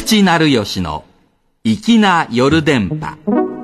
口なるよしの粋な夜電波。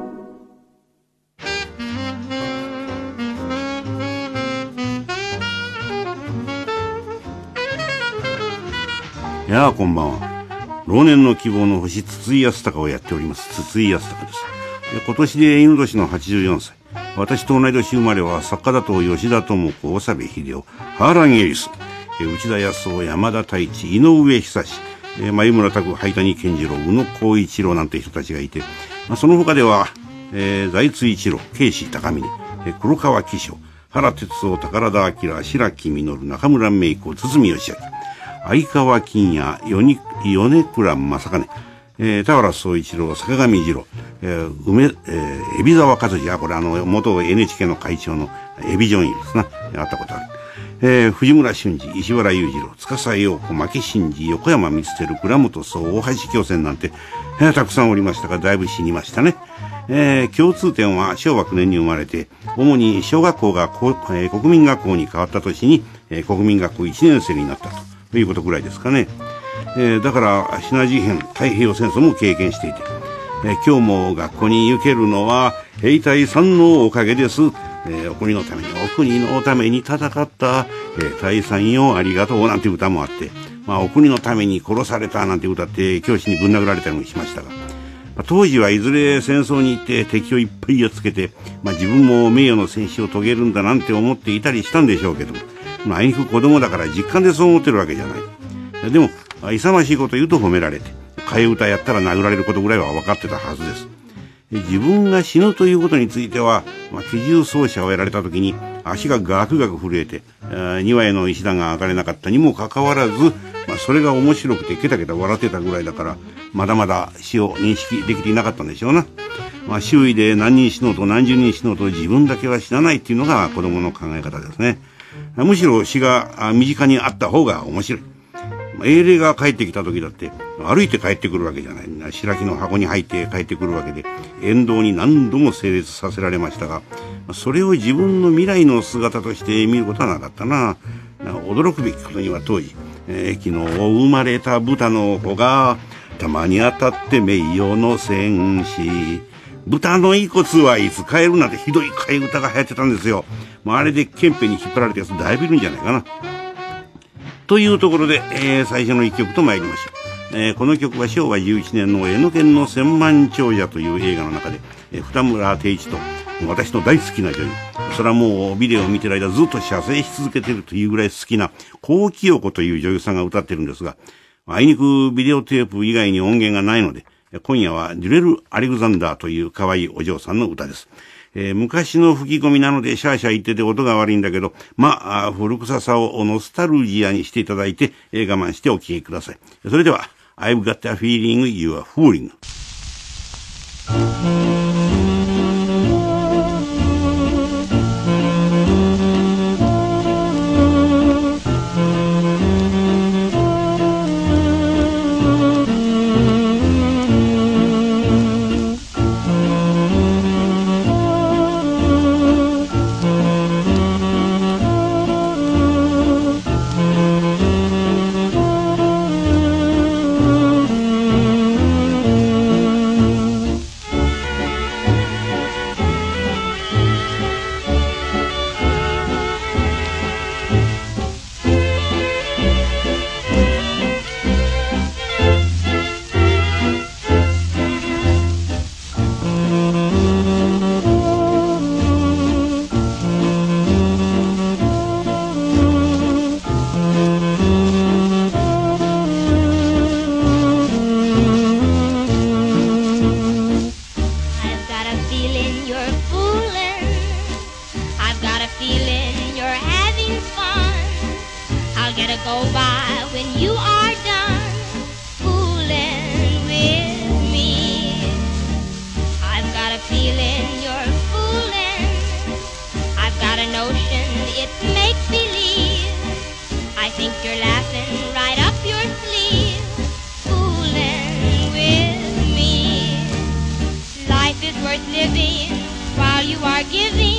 いやあ、こんばんは。老年の希望の星筒井康隆をやっております筒井康隆です。今年で犬年の84歳。私と同い年生まれは作家だと吉田智子、長部秀夫、ハーラン・エリス、内田康夫、山田太一、井上久志、眉村拓、灰谷健次郎、宇野光一郎なんて人たちがいて、その他では、財津一郎、慶志高峰、黒川紀章、原哲夫、宝田明、白木実、中村芽衣子、堤義明、相川金也、米倉正兼、田原総一郎、坂上二郎、海老沢和二、これ元 NHK の会長のエビジョンいいですな。会ったことある。藤村俊二、石原裕次郎、司陽子、牧伸二、横山光輝、倉本総、大橋巨泉なんて、たくさんおりましたが、だいぶ死にましたね。共通点は昭和9年に生まれて、主に小学校が国民学校に変わった年に、国民学校1年生になったということぐらいですかね。だからシナ事変、太平洋戦争も経験していて、今日も学校に行けるのは兵隊さんのおかげです。お国のために、お国のために戦った兵隊さんよありがとうなんて歌もあって、お国のために殺されたなんて歌って教師にぶん殴られたりもしましたが、当時はいずれ戦争に行って敵をいっぱいやっつけて、自分も名誉の戦死を遂げるんだなんて思っていたりしたんでしょうけど、あいにく子供だから実感でそう思ってるわけじゃない。でも勇ましいこと言うと褒められて、替え歌やったら殴られることぐらいは分かってたはずです。自分が死ぬということについては、機銃奏者をやられた時に足がガクガク震えて、庭への石段が上がれなかったにもかかわらず、それが面白くてケタケタ笑ってたぐらいだから、まだまだ死を認識できていなかったんでしょうな。周囲で何人死のうと何十人死のうと自分だけは死なないっていうのが子供の考え方ですね。むしろ死が身近にあった方が面白い。英霊が帰ってきた時だって歩いて帰ってくるわけじゃない。白木の箱に入って帰ってくるわけで、沿道に何度も整列させられましたが、それを自分の未来の姿として見ることはなかったな。驚くべきことには当時、昨日生まれた豚の子がたまに当たって名誉の戦士、豚の遺骨はいつ帰るなんてひどい替え歌が流行ってたんですよ。あれで憲兵に引っ張られたやつだいぶいるんじゃないかな。というところで、最初の一曲と参りましょう。この曲は昭和11年の江ノ県の千万長者という映画の中で、二村定一と私の大好きな女優、それはもうビデオを見てる間ずっと射精し続けているというぐらい好きな高清子という女優さんが歌ってるんですが、あいにくビデオテープ以外に音源がないので、今夜はデュレル・アレグザンダーという可愛いお嬢さんの歌です。昔の吹き込みなのでシャーシャー言ってて音が悪いんだけど、古臭さをノスタルジアにしていただいて、我慢してお聴きください。それでは I've got a feeling you are fooling。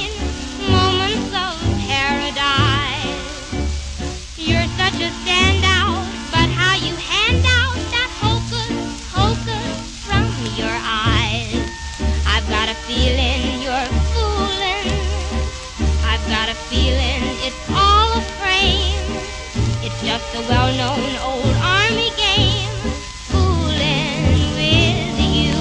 You're such a stand well-known old army game, fooling with you.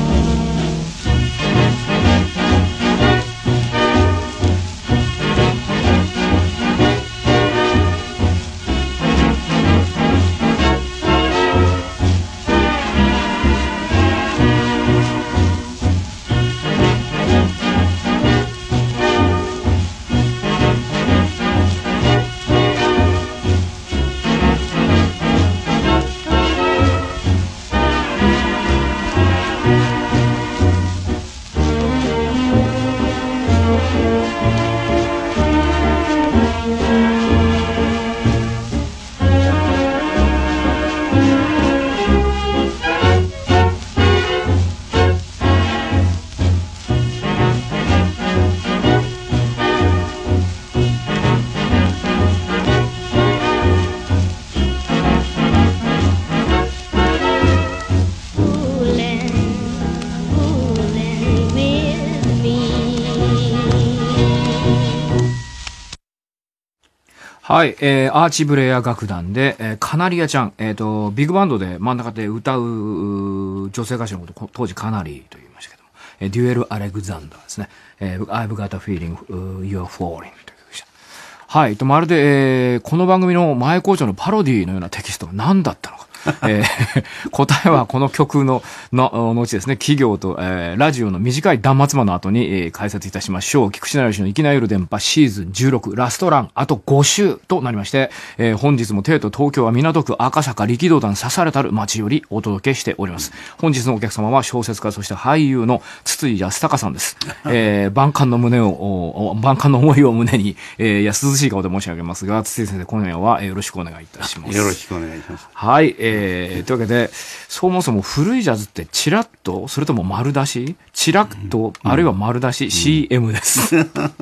はい、アーチブレイヤー楽団で、カナリアちゃん、ビッグバンドで真ん中で歌う女性歌手のこと、当時カナリーと言いましたけども、デュエル・アレグザンダーですね。I've got a feeling you're falling という曲でした。はい、まるで、この番組の前校長のパロディのようなテキストが何だったのか。答えはこの曲の後ですね、企業と、ラジオの短い断末魔の後に、解説いたしましょう。菊池成吉の粋な夜電波シーズン16ラストランあと5週となりまして、本日も帝都東京は港区赤坂力道山刺されたる街よりお届けしております。本日のお客様は小説家そして俳優の筒井康隆さんです。万感の思いを胸に、涼しい顔で申し上げますが、筒井先生今夜はよろしくお願いいたします。 よろしくお願いします。 はい、というわけで、そもそも古いジャズってチラッと、それとも丸出し、チラッと、あるいは丸出し、CM です。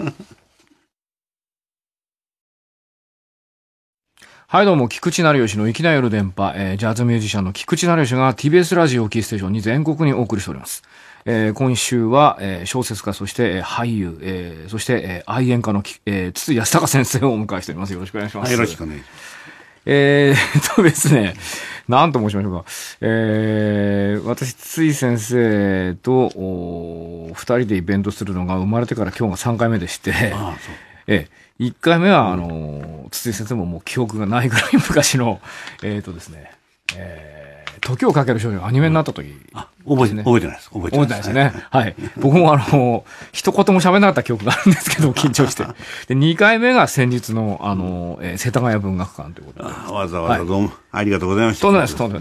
はい、どうも、菊池成吉の粋な夜電波、ジャズミュージシャンの菊池成吉が TBS ラジオキーステーションに全国にお送りしております。今週は、小説家、そして、俳優、そして、愛煙家の、筒井康隆先生をお迎えしております。よろしくお願いします。 よろしくお願いします。 ですね、何と申しましょうか。私、筒井先生と、二人でイベントするのが生まれてから今日が3回目でして、1回目は、筒井先生ももう記憶がないぐらい昔の、ですね、時をかける少女がアニメになった時、 覚えてないです。覚えてないですね。はい。僕も一言も喋らなかった記憶があるんですけど、緊張して。で、2回目が先日の、世田谷文学館ということで。 わざわざどうも、ありがとうございました。 とんでもないです。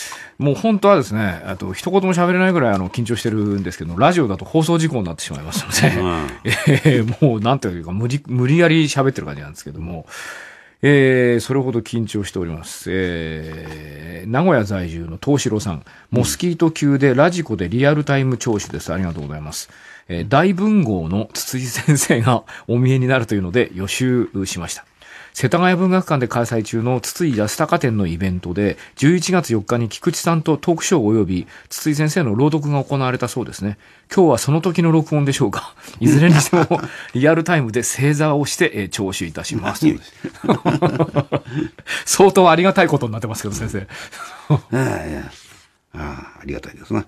もう本当はですね、一言も喋れないぐらい緊張してるんですけど、ラジオだと放送事故になってしまいますので、もうなんていうか無理やり喋ってる感じなんですけども、それほど緊張しております。名古屋在住の東四郎さん、モスキート級でラジコでリアルタイム聴取です。ありがとうございます。大文豪の筒井先生がお見えになるというので予習しました。世田谷文学館で開催中の筒井康隆展のイベントで、11月4日に菊池さんとトークショー及び筒井先生の朗読が行われたそうですね。今日はその時の録音でしょうか。いずれにしてもリアルタイムで正座をして、聴取いたします。相当ありがたいことになってますけど、先生。 ありがたいですな。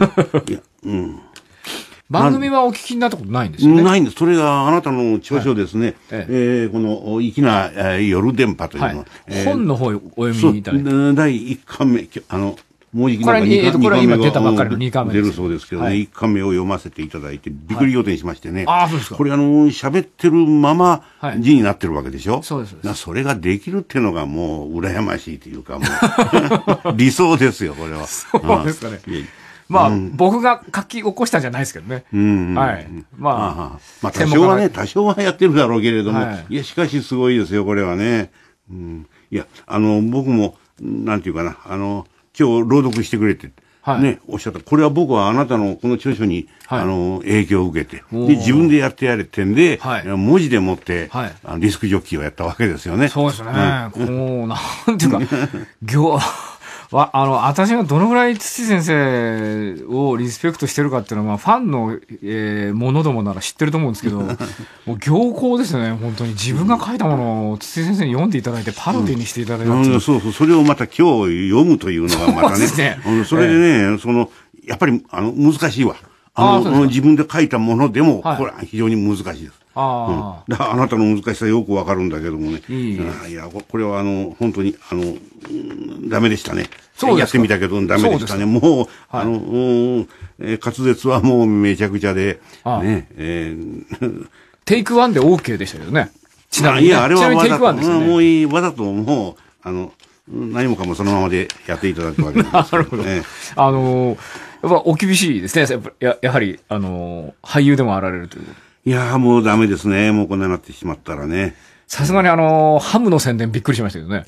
番組はお聞きになったことないんですよね。 ないんです。それがあなたの著書ですね。この、粋な夜電波というのは。 本の方をお読みいただいて。 第1巻目、もうじきなんかこれは今出たばっかりの2巻目出るそうですけどね、1巻目を読ませていただいて、びっくり仰天しましてね。 そうですか。 これ喋ってるまま字になってるわけでしょ。 そうです。 それができるっていうのがもう羨ましいというか、もう理想ですよ、これは。 そうですかね。僕が書き起こしたんじゃないですけどね。はい。 多少はやってるだろうけれども、いや、しかしすごいですよ、これはね。いや、僕も、なんていうかな、今日朗読してくれて、ね、おっしゃった。これは僕はあなたのこの著書に、影響を受けて、で、自分でやってやれってんで、文字でもって、ディスクジョッキーをやったわけですよね。 そうですね。なんていうか、 私がどのぐらい土先生をリスペクトしてるかっていうのは、ファンの、ものどもなら知ってると思うんですけど、もう行幸ですよね、本当に。自分が書いたものを土先生に読んでいただいて、パロディにしていただいたっていう。 そうそう、それをまた今日読むというのがまたね、それでね、やっぱり、難しいわ。自分で書いたものでも、これは非常に難しいです。あなたの難しさよくわかるんだけどもね。いや、これは本当に、ダメでしたね。やってみたけどダメでしたね。もう、滑舌はもうめちゃくちゃで、ね、 テイク1で OK でしたけどね。ちなみに。 いや、あれはわざと、 もうわざともう、何もかもそのままでやっていただくわけです。なるほど。やっぱお厳しいですね。やはり、俳優でもあられるという。 いやもうダメですね。もうこんなになってしまったらね。 さすがにハムの宣伝びっくりしましたけどね。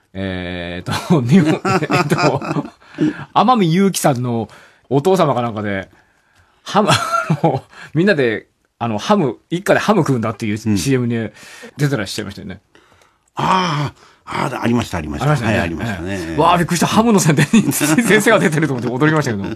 天海祐希さんのお父様かなんかで、みんなで、一家でハム食うんだっていう CM に出てらっしゃいましたよね。 ありました、ありました。はい、ありましたね。 わあ、びっくりした。ハムの宣伝に先生が出てると思って驚きましたけど。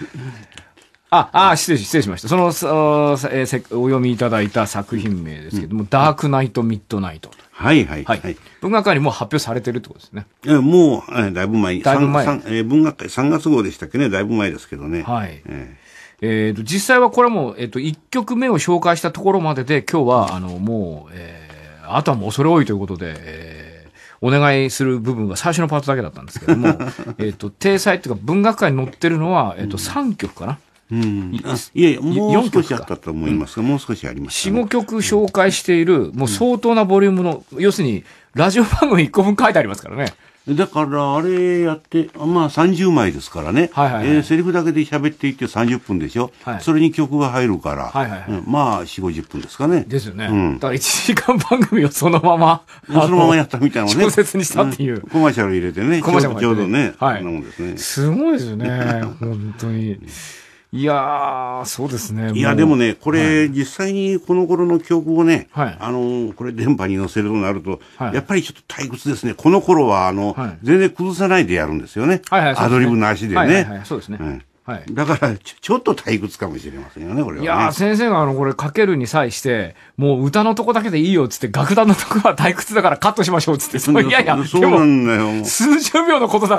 失礼しました。お読みいただいた作品名ですけども、ダークナイト・ミッドナイト。 はい。 文学館にもう発表されてるってことですね。 もう、だいぶ前。文学館3月号でしたっけね、だいぶ前ですけどね。 はい。実際はこれも、1曲目を紹介したところまでで、今日は、もう、あとはもう恐れ多いということで、お願いする部分が最初のパートだけだったんですけども、体裁っていうか文学館に載ってるのは、3曲かな。 いや、もう少しあったと思いますが、もう少しありました、 4、5曲紹介している、もう相当なボリュームの、要するに、ラジオ番組1個分書いてありますからね。 だから、あれやって、30枚ですからね。セリフだけで喋っていって30分でしょ。それに曲が入るから、4、50分ですかね。 ですよね。だから1時間番組をそのまま、 やったみたいなね。 小説にしたっていう。 コマーシャル入れてね。ちょうどね。 すごいですよね。本当に。いやー、そうですね。 いや、でもね、これ、実際にこの頃の曲をね、これ電波に載せるとなると、やっぱりちょっと退屈ですね。この頃は、全然崩さないでやるんですよね。アドリブなしでね。 そうですね。 だからちょっと退屈かもしれませんよね、これは、ね。 いや先生がこれかけるに際して、もう歌のとこだけでいいよっつって、楽団のとこは退屈だからカットしましょうっつって、 そうなんだよ。 数十秒のことだから、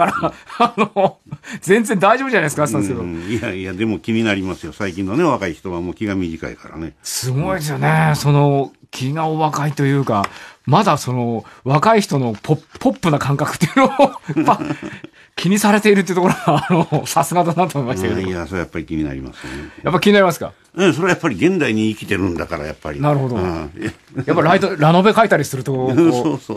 全然大丈夫じゃないですか、って言ったんですけど。いや、でも気になりますよ。最近のね、若い人はもう気が短いからね。 すごいですよね。気がお若いというか、まだ若い人のポップな感覚っていうのを、気にされているっていうところが、さすがだなと思いましたけど。 いや、それやっぱり気になりますよね。 やっぱ気になりますか？ それはやっぱり現代に生きてるんだから、やっぱり。 なるほど。やっぱラノベ書いたりすると、 そう。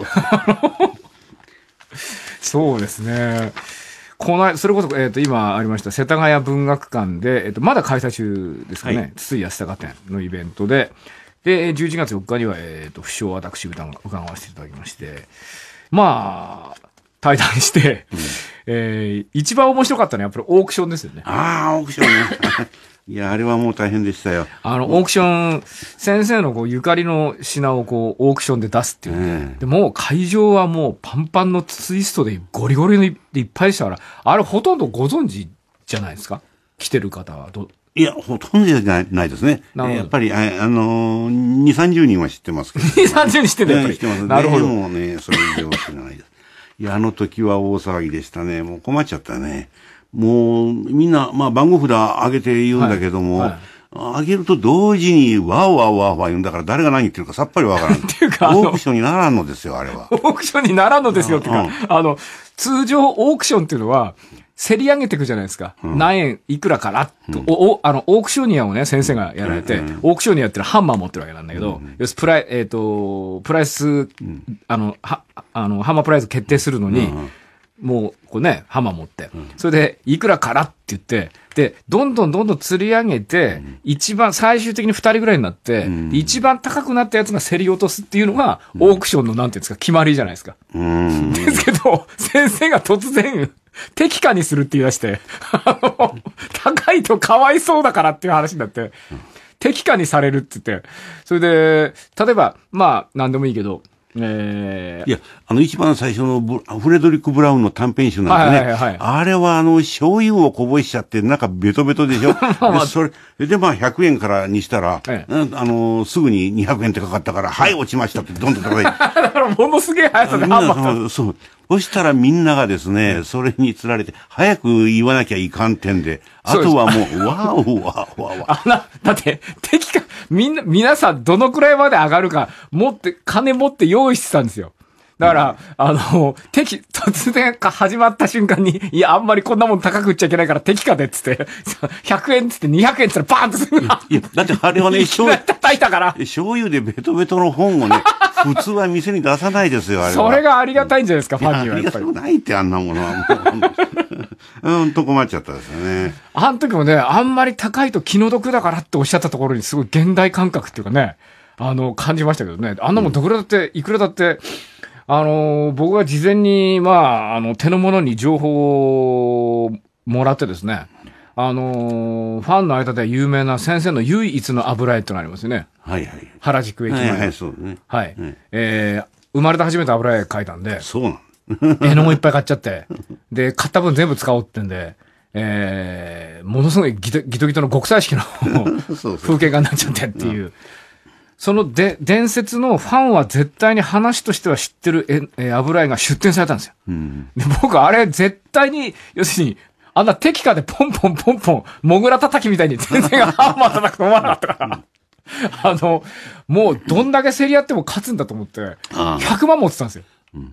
そうですね。それこそ、今ありました、世田谷文学館で、まだ開催中ですかね、筒井康隆展のイベントで、11月4日には、不詳私伺わせていただきまして、対談して、一番面白かったのはやっぱりオークションですよね。 オークションね。いや、あれはもう大変でしたよ。 オークション、先生のゆかりの品をオークションで出すっていう。でもう会場はもうパンパンのツイストでゴリゴリのいっぱいでしたから、あれほとんどご存知じゃないですか？来てる方は。 いや、ほとんどじゃないですね。やっぱり、2、30人は知ってますけど。 2、30人知ってるやっぱり。 知ってます。 なるほど。 でもね、それ以上は知らないです。いや、あの時は大騒ぎでしたね。もう困っちゃったね。もう、みんな、番号札上げて言うんだけども、上げると同時にわーわーわーわー言うんだから誰が何言ってるかさっぱりわからん。 っていうか、 オークションにならんのですよ、あれは。 オークションにならんのですよっていうか、通常オークションっていうのは、競り上げていくじゃないですか。何円いくらからと、オークショニアをね、先生がやられて、オークショニアってのはハンマー持ってるわけなんだけど、要するにプライス、ハンマープライス決定するのに、もう、ハンマー持って、それで、いくらからって言って、で、どんどん釣り上げて、最終的に2人ぐらいになって、一番高くなったやつが競り落とすっていうのが、オークションのなんていうんですか、決まりじゃないですか。ですけど、先生が突然、適価にするって言い出して、高いとかわいそうだからっていう話になって、適価にされるって言って、それで、例えば、なんでもいいけど、 いや、一番最初のフレドリック・ブラウンの短編集なんてね、あれは醤油をこぼしちゃって、なんかベトベトでしょ。それでまあ100円からにしたら、すぐに200円ってかかったから、はい、落ちましたってどんどん高い。だからものすげえ速さでハンマーそう。そしたらみんながですね、それにつられて、早く言わなきゃいかんてんで、あとはもう、わーわーわー。 だって、皆さんどのくらいまで上がるか、金持って用意してたんですよ。だから、突然始まった瞬間に、いや、あんまりこんなもん高く売っちゃいけないから適価でっつって、100円っつって200円っつったらバーンとするな。 いや、だってあれはね、 醤油叩いたから。 醤油でベトベトの本をね、普通は店に出さないですよ、あれは。 それがありがたいんじゃないですか、ファンにはやっぱり。 ありがたくないって、あんなものはもう。困っちゃったですよね。 あの時もね、あんまり高いと気の毒だからっておっしゃったところにすごい現代感覚っていうかね、感じましたけどね。あんなもんいくらだって、僕が事前に、手の物に情報をもらってですね、ファンの間では有名な先生の唯一の油絵ってのがありますよね。 はいはい。 原宿駅前。 はい、そうね。 はい。生まれて初めて油絵描いたんで、 そうなの。 絵の具いっぱい買っちゃって、で、買った分全部使おうってんで、ものすごいギトギトの極彩色の風景画になっちゃってっていう。その伝説のファンは絶対に話としては知ってる油絵が出展されたんですよ。で僕、あれ絶対に、要するに、あんな適価でポンポンポンポン、モグラ叩きみたいに全然ハンマー叩くと思わなかったから。もうどんだけ競り合っても勝つんだと思って、100万持ってたんですよ。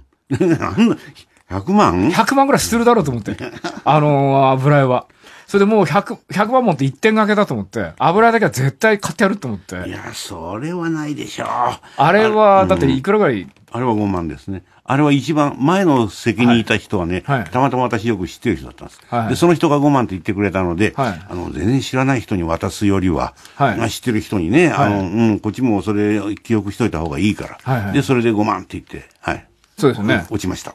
100万 ?100 万ぐらいするだろうと思って。油絵は。それでもう100万持って1点掛けだと思って、油絵だけは絶対買ってやると思って。 いや、それはないでしょう。 あれは、だっていくらぐらい、 あれは5万ですね。あれは一番前の席にいた人はね、たまたま私よく知ってる人だったんです。で、その人が5万って言ってくれたので、全然知らない人に渡すよりは、知ってる人にね、こっちもそれ記憶しといた方がいいから。で、それで5万って言って、 そうですね。 落ちました。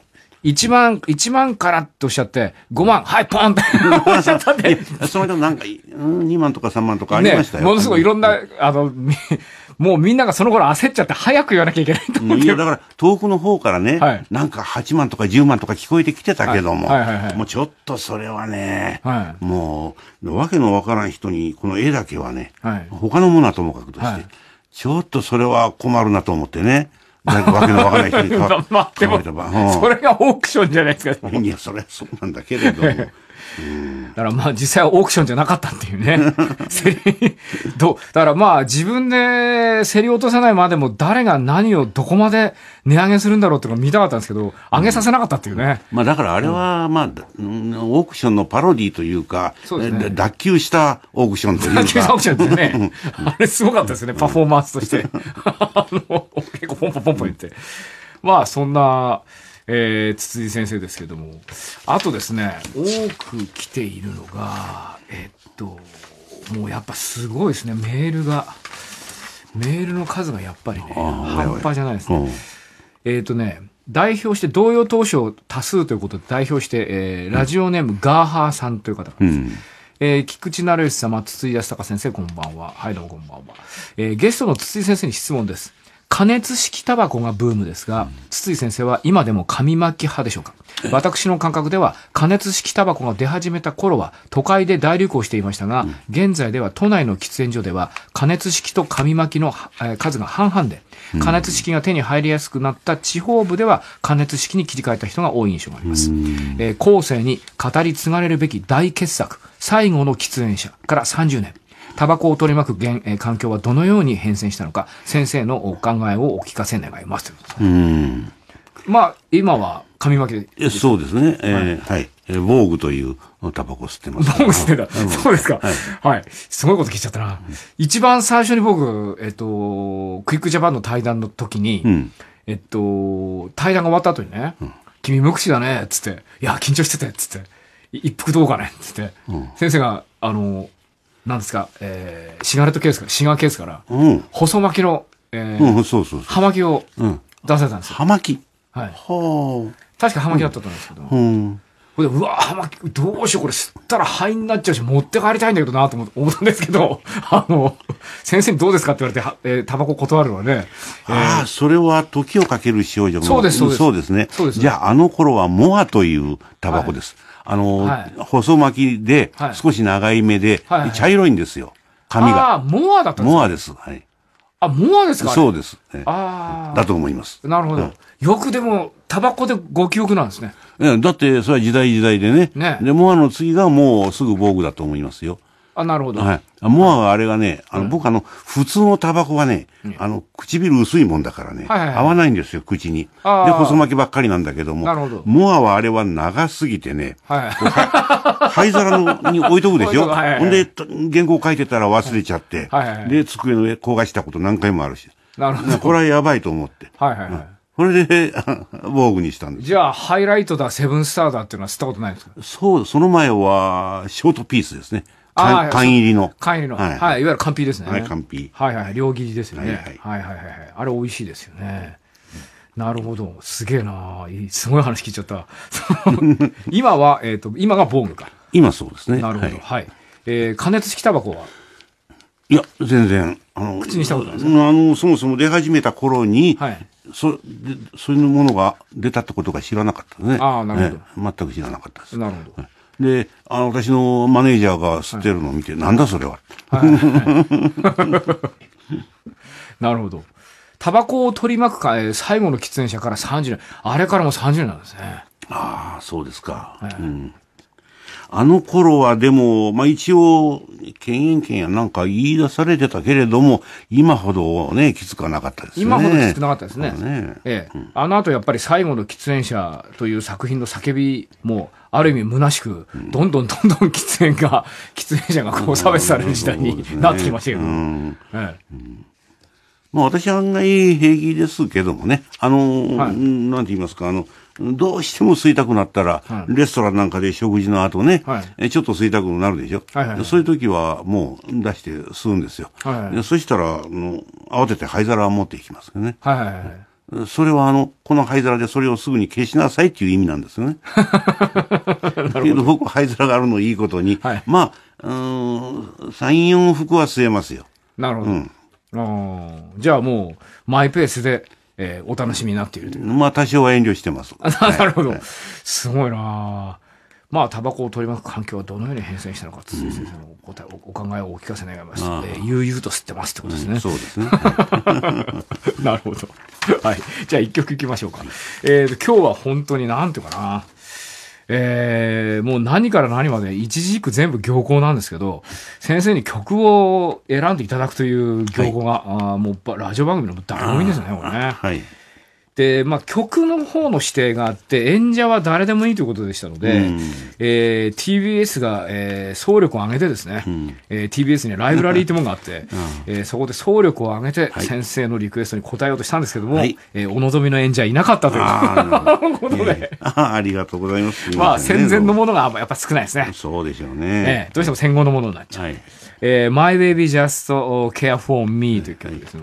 1万からっておっしゃって、5万、はい、ポンっておっしゃったんで。 その間なんか、2万とか3万とかありましたよ。 ものすごいいろんな、もうみんながその頃焦っちゃって早く言わなきゃいけないと思って。 いや、だから遠くの方からね、なんか8万とか10万とか聞こえてきてたけども、もうちょっとそれはね、もう、わけのわからん人に、この絵だけはね、他のものはともかくとして、ちょっとそれは困るなと思ってね。わけのわからない人に買われた場合。 それがオークションじゃないですか。 いや、それはそうなんだけれども。 だから実際はオークションじゃなかったっていうね。だから自分で競り落とさないまでも誰が何をどこまで値上げするんだろうっていうのを見たかったんですけど、上げさせなかったっていうね。 だからあれはオークションのパロディというか、脱臼したオークションというか。 脱臼したオークションですね。あれすごかったですね、パフォーマンスとして。結構ポンポンポンポン言って。そんな、筒井先生ですけども、あとですね、多く来ているのが、もうやっぱすごいですね、メールの数がやっぱりね、半端じゃないですね。代表して同様当初多数ということで代表して、ラジオネームガーハーさんという方がです。菊池成吉様、筒井康隆先生、こんばんは。はい、どうもこんばんは。ゲストの筒井先生に質問です。加熱式タバコがブームですが、筒井先生は今でも紙巻き派でしょうか？私の感覚では加熱式タバコが出始めた頃は都会で大流行していましたが、現在では都内の喫煙所では加熱式と紙巻きの数が半々で、加熱式が手に入りやすくなった地方部では加熱式に切り替えた人が多い印象があります。後世に語り継がれるべき大傑作、最後の喫煙者から30年。タバコを取り巻く環境はどのように変遷したのか、先生のお考えをお聞かせ願います。今は紙巻きで。 そうですね。はい。ボーグというタバコ吸ってます。 ボーグ吸ってた。そうですか。はい。すごいこと聞いちゃったな。一番最初に僕、クイックジャパンの対談の時に、対談が終わった後にね、君無口だね、つって、いや、緊張してて、つって、一服どうかね、つって、先生が、なんですか、シガレットケースから、シガーケースから、細巻きの、葉巻を出されたんですよ。 葉巻？ はい。 はあ。 確か葉巻だったと思うんですけど。 で、うわぁ、どうしよう、これ吸ったら肺になっちゃうし、持って帰りたいんだけどなと思ったんですけど、先生にどうですかって言われて、タバコ断るのはね。 それは時をかける少女の。 そうです。 そうですね。 そうです。 じゃあ、頃はモアというタバコです。細巻きで、少し長い目で、茶色いんですよ。紙が。 モアだったんですか？ モアです。はい。 モアですか？ そうです。 だと思います。 なるほど。よくでも、タバコでご記憶なんですね。 だって、それは時代でね。で、モアの次がもうすぐ防具だと思いますよ。 なるほど。 はい。モアはあれがね、僕普通のタバコはね、唇薄いもんだからね、合わないんですよ、口に。で、細巻きばっかりなんだけども、 なるほど。 モアはあれは長すぎてね、灰皿に置いとくでしょ。ほんで、原稿書いてたら忘れちゃって、で、机の上焦がしたこと何回もあるし。 なるほど。 これはやばいと思って。それで、防具にしたんです。 じゃあ、ハイライトだ、セブンスターだっていうのは吸ったことないんですか？ そう、その前は、ショートピースですね。缶入りの。 缶入りの。はい。いわゆる缶ピーですね。 はい、缶ピー。両切りですよね。あれ美味しいですよね。なるほど。すげえなすごい話聞いちゃった。今は、今が防具か。 今そうですね。 なるほど。はい。加熱式タバコは？ いや、全然。 口にしたことないですか？ そもそも出始めた頃に、そういうものが出たってことが知らなかったね。 なるほど。全く知らなかったです。 なるほど。 で、私のマネージャーが吸ってるのを見て、なんだそれは。 なるほど。タバコを取り巻く最後の喫煙者から30年。あれからも30年なんですね。 そうですか。頃はでも、一応、権限やなんか言い出されてたけれども、今ほどね、きつくはなかったですね。 今ほどきつくなかったですね。後やっぱり最後の喫煙者という作品の叫びも、ある意味虚しく、どんどん喫煙者が差別される時代になってきましたけど。 私は案外平気ですけどもね。なんて言いますか、どうしても吸いたくなったら、レストランなんかで食事の後ね、ちょっと吸いたくなるでしょ。そういう時はもう出して吸うんですよ。そしたら、慌てて灰皿を持っていきますよね。それはこの灰皿でそれをすぐに消しなさいっていう意味なんですよね。けど僕灰皿があるのいいことに、3、4服は吸えますよ。 なるほど。じゃあもう、マイペースで、お楽しみになっているという。 多少は遠慮してます。 なるほど。すごいなタバコを取り巻く環境はどのように変遷したのか、先生のお考えをお聞かせ願います。悠々と吸ってますってことですね。 そうですね。 なるほど。はい。じゃあ一曲いきましょうか。今日は本当になんていうかな。もう何から何まで一字一句全部行幸なんですけど、先生に曲を選んでいただくという行幸が、もうラジオ番組の誰もいいんですね、これね。で、曲の方の指定があって、演者は誰でもいいということでしたので、TBS が、総力を挙げてですね、TBS にライブラリーというものがあって、そこで総力を挙げて先生のリクエストに応えようとしたんですけども、お望みの演者はいなかったということで。 ありがとうございます。 戦前のものがやっぱ少ないですね。 そうでしょうね。 どうしても戦後のものになっちゃう。My Baby Just Care For Me という曲です。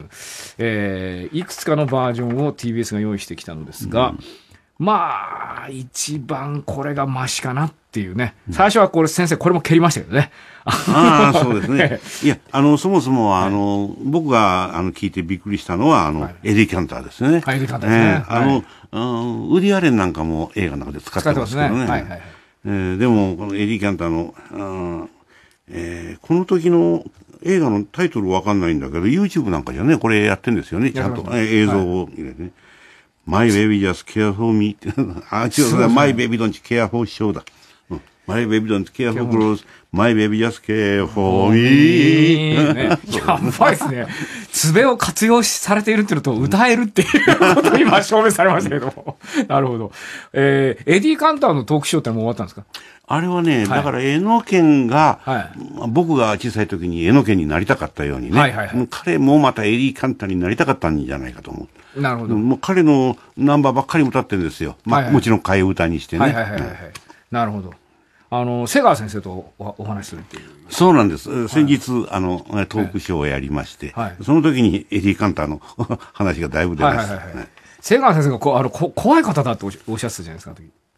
いくつかのバージョンを TBS が用意してきたのですが、一番これがマシかなっていうね。最初はこれ先生、これも蹴りましたけどね。 そうですね。いや、そもそもは、僕が聞いてびっくりしたのは、エディ・キャンターですね。 エディ・キャンターですね。 ウディ・アレンなんかも映画の中で使ってますけどね。でも、このエディ・キャンターの、この時の映画のタイトルわかんないんだけど、YouTube なんかじゃね、これやってんですよね、ちゃんと。映像を入れてね。My baby just care for me って。違う、My baby don't care for show だ。My baby don't care for girls. My baby just care for me. やばいですね。爪を活用されているっていうのと、歌えるっていうことを今証明されましたけども。なるほど。エディ・カンターのトークショーってもう終わったんですか？ あれはね、だから、江ノ県が、僕が小さい時に江ノ県になりたかったようにね、彼もまたエディ・カンターになりたかったんじゃないかと思う。 なるほど。 もう彼のナンバーばっかり歌ってるんですよ。もちろん替え歌にしてね。 なるほど。瀬川先生とお話しするっていう。 そうなんです。先日、トークショーをやりまして、その時にエディ・カンターの話がだいぶ出ました。 瀬川先生が怖い方だっておっしゃってたじゃないですか、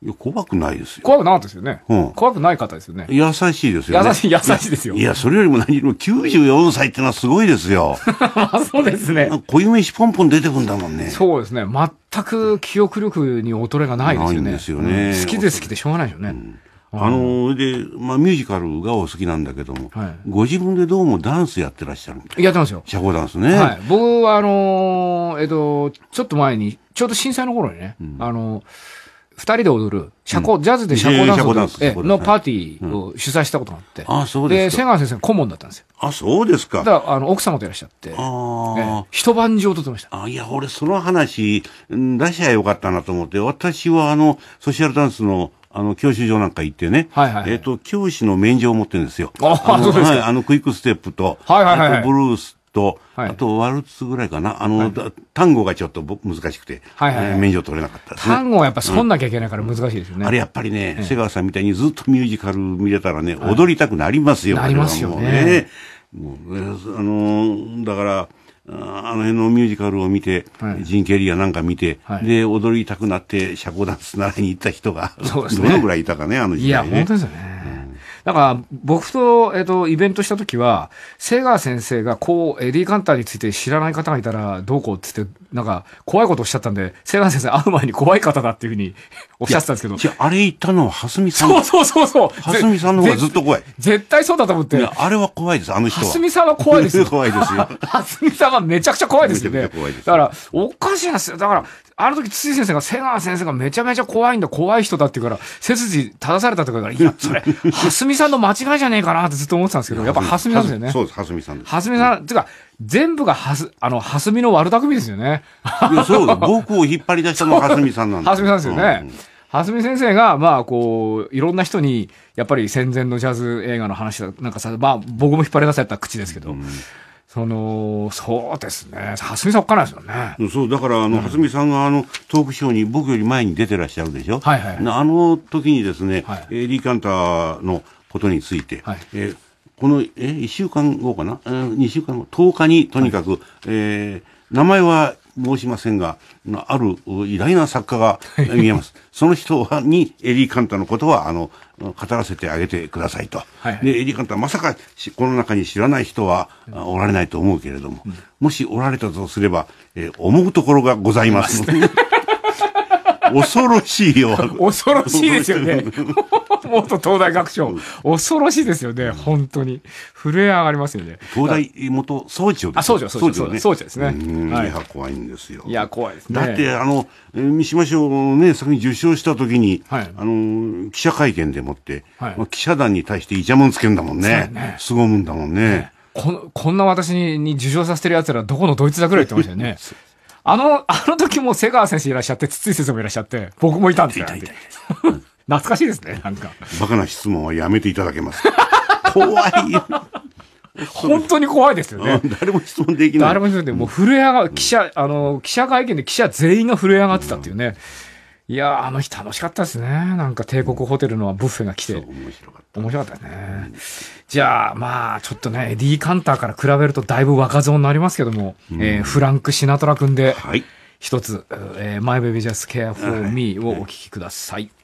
いや、怖くないですよ。 怖くなかったですよね。 うん怖くない方ですよね。 優しいですよね。 優しいですよ。 いや、それよりも何よりも94歳ってのはすごいですよ。 まあそうですね。 固有名詞ポンポン出てくんだもんね。 そうですね。全く記憶力に衰えがないですよね。 ないんですよね好きで好きでしょうがないですよね。 で、まあ、ミュージカルがお好きなんだけども、 はいご自分でどうもダンスやってらっしゃるみたい。 やってますよ。 社交ダンスね。 はい。僕はちょっと前に、ちょうど震災の頃にね、二人で踊る、ジャズで社交ダンスを踊る社交ダンスのパーティーを主催したことがあって。 あ、そうですか。 瀬川先生が顧問だったんですよ。 あ、そうですか。 だから、奥様といらっしゃって、一晩中踊ってました。 いや、俺その話、出しゃよかったなと思って、私はソシャルダンスの、教習所なんか行ってね、 はいはいはい教師の免状を持ってるんですよ。 そうですか。 はい、クイックステップと、 はいはいはいはいあとブルースと、 はいあとワルツぐらいかな。単語がちょっと難しくて、 はいはいはい免状取れなかったですね。 単語はやっぱそんなきゃいけないから難しいですよね。 あれやっぱりね、瀬川さんみたいにずっとミュージカル見れたらね、踊りたくなりますよ。 なりますよね。 もうだから、あの辺のミュージカルを見て、ジン・ケリーやなんか見て、で、踊りたくなって社交ダンス習いに行った人が、 そうですねどのぐらいいたかね、時代ね。 いや、本当ですよね。だから、僕と、イベントしたときは、瀬川先生が、エディ・カンターについて知らない方がいたら、どうこうって言って、なんか、怖いことをおっしゃったんで、瀬川先生会う前に怖い方だっていうふうにおっしゃってたんですけど。 あれ言ったのは、蓮見さん。 そう。 蓮見さんの方がずっと怖い。 絶対そうだと思って。 あれは怖いです、あの人は。 蓮見さんは怖いですよ。 怖いですよ。 蓮見さんはめちゃくちゃ怖いですよね。 めちゃくちゃ怖いです。 だから、おかしいですよ。だから、あの時、筒井先生が、瀬川先生がめちゃめちゃ怖い人だって言うから、背筋正されたって言うから、いや、それ、蓮見さんの間違いじゃねえかなってずっと思ってたんですけど、やっぱ蓮見さんですよね。 そうです、蓮見さんです。 蓮見さん、てか、全部が蓮見の悪巧みですよね。 いや、そう、僕を引っ張り出したのは蓮見さんなんです。 蓮見さんですよね。蓮見先生が、いろんな人に、やっぱり戦前のジャズ映画の話だ、なんかさ、僕も引っ張り出された口ですけど、そうですね。蓮見さんおっかないですよね。 そう、だから、蓮見さんがトークショーに僕より前に出てらっしゃるでしょ。 はいはい。 あの時にですね、 はいエリー・カンターのことについて、 はいこの、1週間後かな ?2 週間後、10日にとにかく、名前は申しませんが、ある偉大な作家が見えます。その人にエリー・カンターのことは、語らせてあげてくださいと。 はいで、エリー・カンターまさかこの中に知らない人はおられないと思うけれども、もしおられたとすれば、思うところがございます。恐ろしいよ。 恐ろしいですよね。元東大学長。恐ろしいですよね、本当に。震え上がりますよね。 東大元総長です。 あ、総長ね。総長ですね。 はい。怖いんですよ。 いや、怖いですね。 だって、三島賞をね、先に受賞した時に、記者会見でもって、記者団に対してイチャモンつけるんだもんね。凄むんだもんね。 こんな私に受賞させてる奴らどこのドイツだぐらい言ってましたよね。あの時も瀬川先生いらっしゃって、筒井先生もいらっしゃって、僕もいたんですよ。懐かしいですね、なんか。 バカな質問はやめていただけます。怖いよ。 本当に怖いですよね。 誰も質問できない。 誰も質問できない。もう震え上が、記者会見で記者全員が震え上がってたっていうね。いや、あの日楽しかったですね。なんか帝国ホテルのブッフェが来て。 面白かった。 面白かったですね。じゃあ、ちょっとね、エディ・カンターから比べるとだいぶ若造になりますけども、フランク・シナトラ君で、一つ、My Baby Just Care For Me をお聞きください。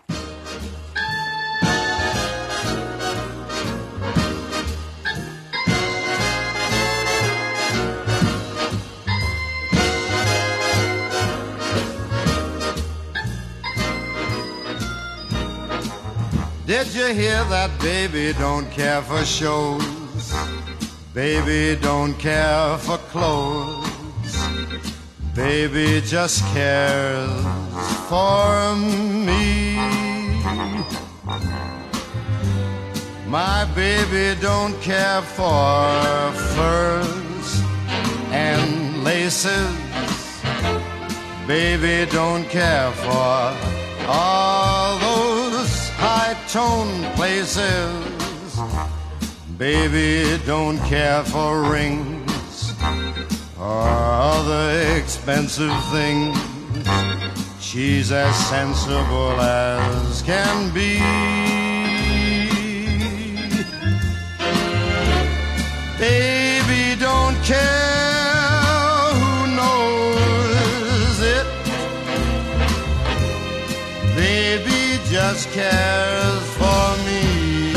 Did you hear that baby don't care for shows? Baby don't care for clothes. Baby just cares for me. My baby don't care for furs and laces. Baby don't care for all those high-tone places. Baby don't care for rings or other expensive things. She's as sensible as can be. Baby don't care who knows it. Baby just cares for me.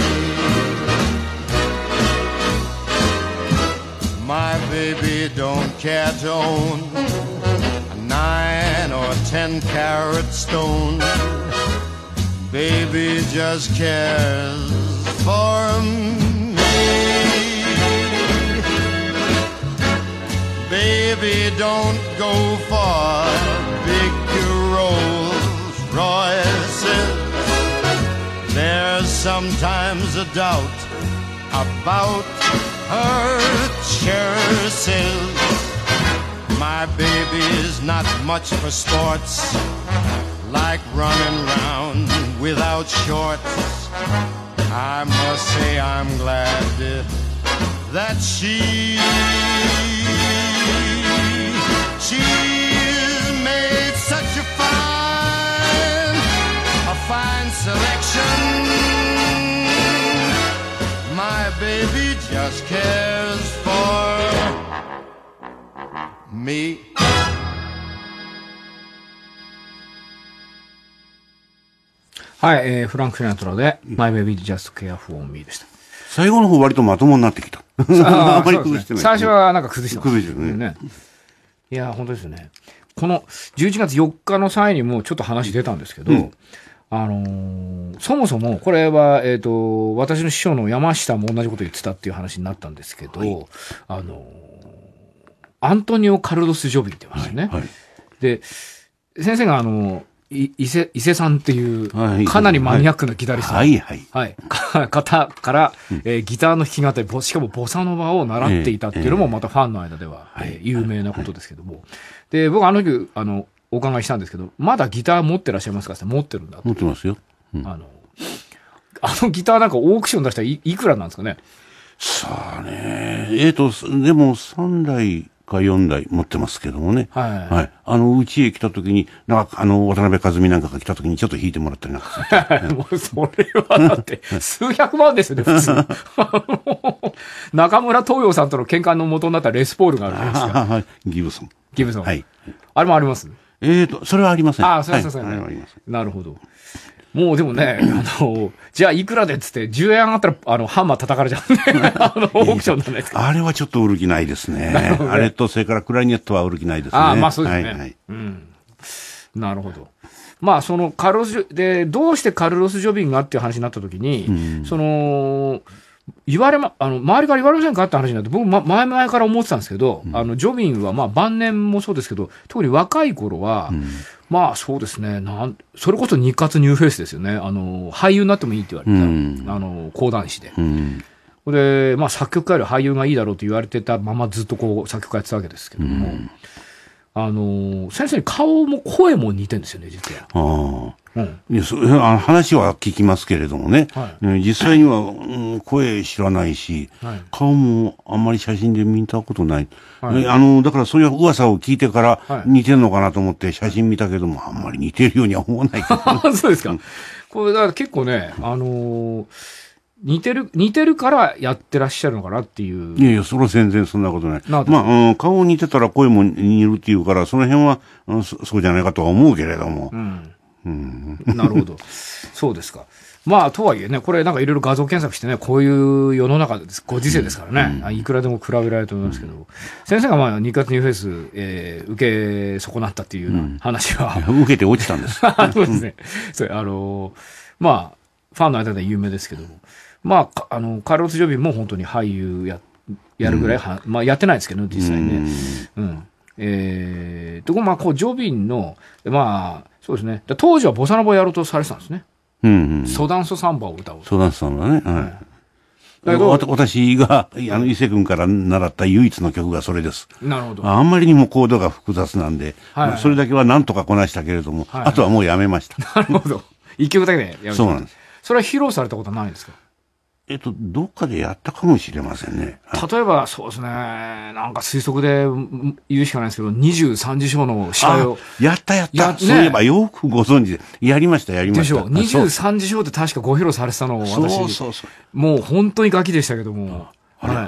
My baby don't care to own a 9 or 10 carat stone. Baby just cares for me. Baby don't go for big Rolls Royces. There's sometimes a doubt about her choices. My baby's not much for sports, like running round without shorts. I must say I'm glad that she's made such a fine selection. My baby just cares for me. はい、フランク・シナトラで、My Baby Just Care for Me でした。 最後の方割とまともになってきた。あんまり崩してない、ね。 最初はなんか崩してます。 崩してるね。 いや、本当ですよね。この11月4日の際にもちょっと話出たんですけど、そもそもこれは、私の師匠の山下も同じこと言ってたっていう話になったんですけど、はい、アントニオ・カルロス・ジョビンって言いますよね。はいはい、で、先生が伊勢さんっていう、かなりマニアックなギタリストの、方から、ギターの弾き語り、しかもボサノバを習っていたっていうのもまたファンの間では、有名なことですけども。で、僕時、お伺いしたんですけど、まだギター持ってらっしゃいますかって持ってるんだと。 持ってますよ。 うん、ギターなんかオークション出したら いくらなんですかね。 さあね。でも3台か4台持ってますけどもね。はい。はい。うちへ来た時に、渡辺和美なんかが来た時にちょっと弾いてもらったりなんかする。 もうそれはだって、数百万ですよね、普通。中村東洋さんとの喧嘩の元になったレスポールがあるじゃないですか。はい。 ギブソン。 はい。あれもあります？ それはありません。 そう。なるほど。もうでもね、じゃあいくらでっつって、10円上がったら、ハンマー叩かれちゃうんで、オークションなんですか。 あれはちょっと売る気ないですね。あれと、それからクラリネットは売る気ないですね。 まあそうですね。はい。うん。なるほど。まあ、どうしてカルロス・ジョビンがっていう話になった時に、周りから言われませんかって話になって、僕、前々から思ってたんですけど、ジョビンは、晩年もそうですけど、特に若い頃は、そうですね、それこそ日活ニューフェイスですよね。俳優になってもいいって言われた、講談師で。で、作曲家より俳優がいいだろうと言われてたままずっと作曲家やってたわけですけども、先生に顔も声も似てるんですよね、実は。 いや話は聞きますけれどもね、実際には、声知らないし、顔もあんまり写真で見たことない。だからそういう噂を聞いてから似てるのかなと思って写真見たけども、あんまり似てるようには思わないけど、ね。 そうですか。これだから結構ね、似てるからやってらっしゃるのかなっていう。 いや、それは全然そんなことない。顔似てたら声も似るっていうから、その辺は、そうじゃないかとは思うけれども。 なるほど。そうですか。とはいえね、これなんかいろいろ画像検索してね、こういう世の中です、ご時世ですからね、いくらでも比べられると思いますけど、先生が日活ニューフェイス、受け損なったっていうような話は。 受けて落ちたんです。 そうですね。ファンの間で有名ですけども、カルロス・ジョビンも本当に俳優やるぐらい、やってないですけど、実際ね。ジョビンの、そうですね。当時はボサノバをやろうとされてたんですね。ソダンソサンバを歌う。 ソダンソサンバね。はい。だけど、私が、伊勢君から習った唯一の曲がそれです。 なるほど。 あんまりにもコードが複雑なんで、それだけは何とかこなしたけれども、あとはもうやめました。 なるほど。一曲だけでやめた。 そうなんです。 それは披露されたことはないんですか？ どっかでやったかもしれませんね。 例えば、そうですね、なんか推測で言うしかないですけど、23時ショーの司会を。 やった。そういえばよくご存知で。やりました。 でしょ。23時ショーって確かご披露されてたのを私、もう本当にガキでしたけども。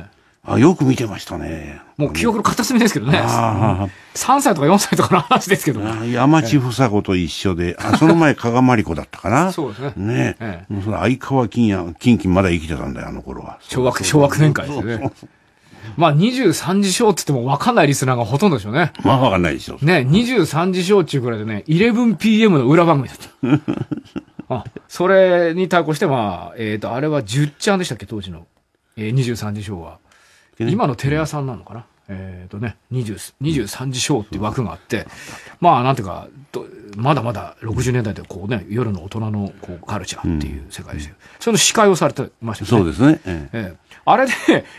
あ、よく見てましたね。 もう記憶の片隅ですけどね。 あ 3歳とか4歳とかの話ですけど。 あ、山地房子と一緒で、その前加賀まりこだったかな。 そうですね。 ねえ。もうその相川金まだ生きてたんだよ、あの頃は。 小学年会ですよね。まあ、23時ショーって言っても分かんないリスナーがほとんどでしょうね。 まあわかんないでしょ。 ね、23時ショーっていうくらいでね、11PM の裏番組だった。あ、それに対抗して、まあ、あれは10ちゃんでしたっけ、当時の。23時ショーは。今のテレ朝なのかな。23時ショーっていう枠があって、まあ、なんていうか、まだまだ60年代でこうね、夜の大人のこうカルチャーっていう世界ですよ。その司会をされてましたよね。 そうですね。 あれで、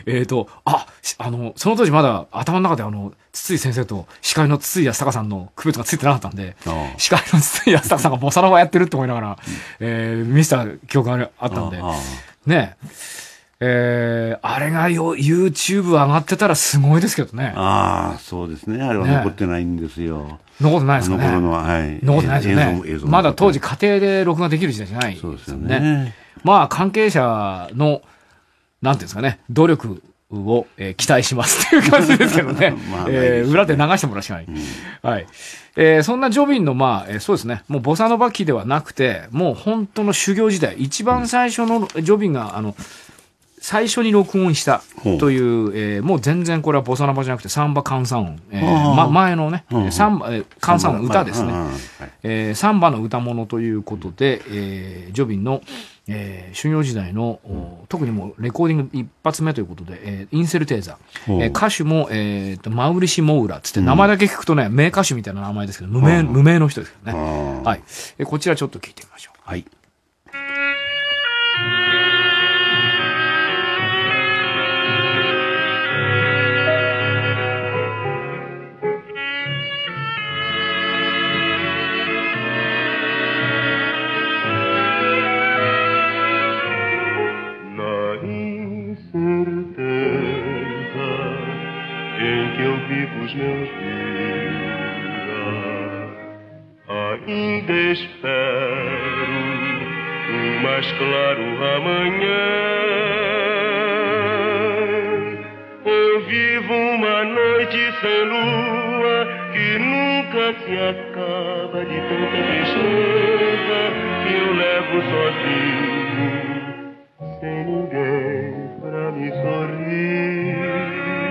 その当時まだ頭の中で筒井先生と司会の筒井康隆さんの区別がついてなかったんで、司会の筒井康隆さんがボサノバやってるって思いながら、見せた記憶があったんで、ねあれがYouTube 上がってたらすごいですけどね。 ああ、そうですね。あれは残ってないんですよ。 残ってないですかね。 あの頃のは、はい。 残ってないですよね。 映像まだ当時家庭で録画できる時代じゃない、 そうですよね。 まあ関係者の、なんていうんですかね、努力を、期待しますっていう感じですけどね。裏で流してもらうしかない。はい。そんなジョビンの、まあ、そうですね、もうボサノバ期ではなくて、もう本当の修行時代、一番最初のジョビンが、最初に録音したという、もう全然これはボサノバじゃなくてサンバカンサ音、前のね、カンサ音歌ですね、サンバの歌物ということで、ジョビンの、修行時代の、特にもうレコーディング一発目ということで、インセルテーザー、歌手も、マウリシ・モウラっつって名前だけ聞くとね、名歌手みたいな名前ですけど、無名の人ですけどね。はい。こちらちょっと聞いてみましょう。 はい。 Os meus dias ainda espero mais claro amanhã. Eu vivo uma noite sem lua que nunca se acaba de tanta tristeza que eu levo sozinho sem ninguém pra me sorrir.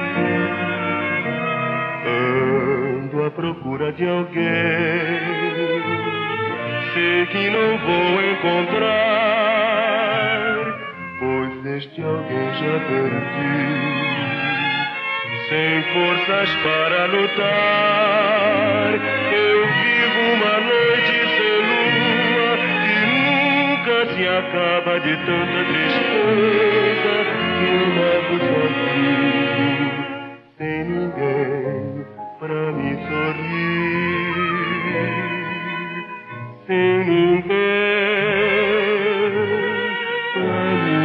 À procura de alguém, sei que não vou encontrar, pois este alguém já perdi, sem forças para lutar. Eu vivo uma noite sem lua que nunca se acaba de tanta tristeza que eu levo sozinho, sem ninguém pra me sorrir, sem ninguém pra me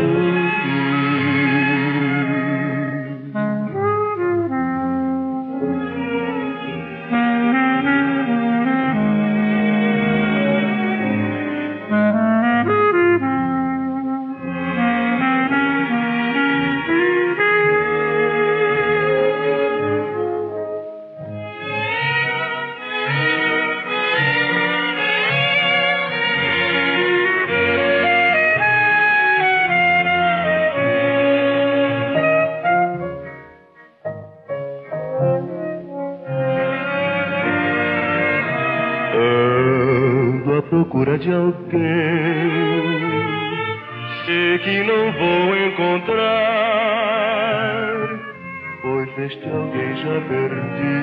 procura de alguém, sei que não vou encontrar, pois este alguém já perdi,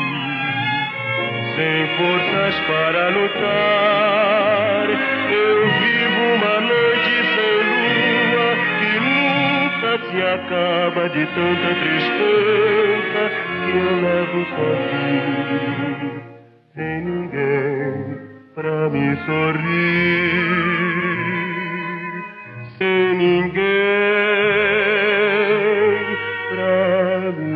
sem forças para lutar. Eu vivo uma noite sem lua que nunca se acaba de tanta tristeza que eu levo sozinho, sem ninguém pra me sorrir, sem ninguém pra me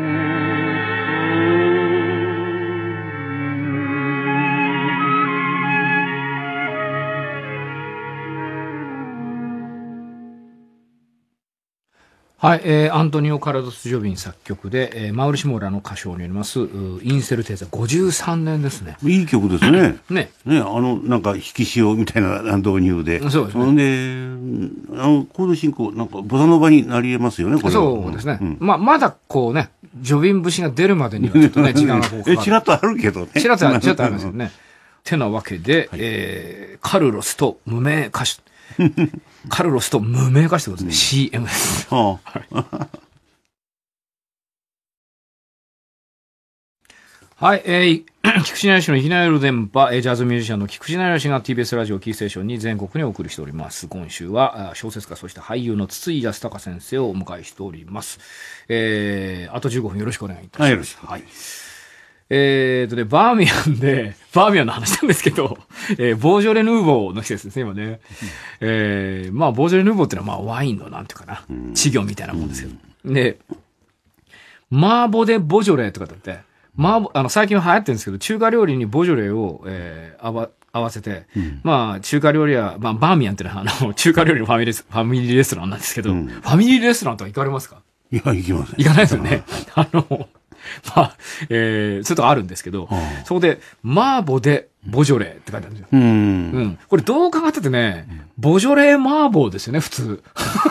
はい、アントニオ・カラドス・ジョビン作曲で、マウリシモーラの歌唱によります、インセルテーザ53年ですね。 いい曲ですね。 ね。 なんか、引き潮みたいな導入で。 そうですね。 で、コード進行、なんか、ボサノバになり得ますよね、これは。 そうですね。まだこうね、ジョビン節が出るまでにはちょっとね、時間がこうかかる。 ちらっとあるけどね。 ちらっとありますよね。てなわけで、カルロスと無名歌手。カルロスと無名歌手ってことですね。CM です。はい、菊池成吉のいきなり夜電波、ジャズミュージシャンの菊池成吉が TBS ラジオキーステーションに全国にお送りしております。今週は小説家、そして俳優の筒井康隆先生をお迎えしております。あと15分よろしくお願いいたします。 はい、よろしく。 はい。バーミヤンの話なんですけど、ボージョレ・ヌーボーの季節ですね、今ね。まあ、ボージョレ・ヌーボーってのは、まあ、ワインのなんていうかな、稚魚みたいなもんですけど。で、マーボデ・ボジョレとかだって、最近は流行ってるんですけど、中華料理にボジョレを、合わせて、まあ、中華料理は、まあ、バーミヤンってのは、中華料理のファミリーレストランなんですけど、ファミリーレストランとか行かれますか？ いや、行きません。 行かないですよね。まあ、そういうとこあるんですけど、そこで、マーボでボジョレーって書いてあるんですよ。これどう考えたってね、ボジョレーマーボーですよね、普通。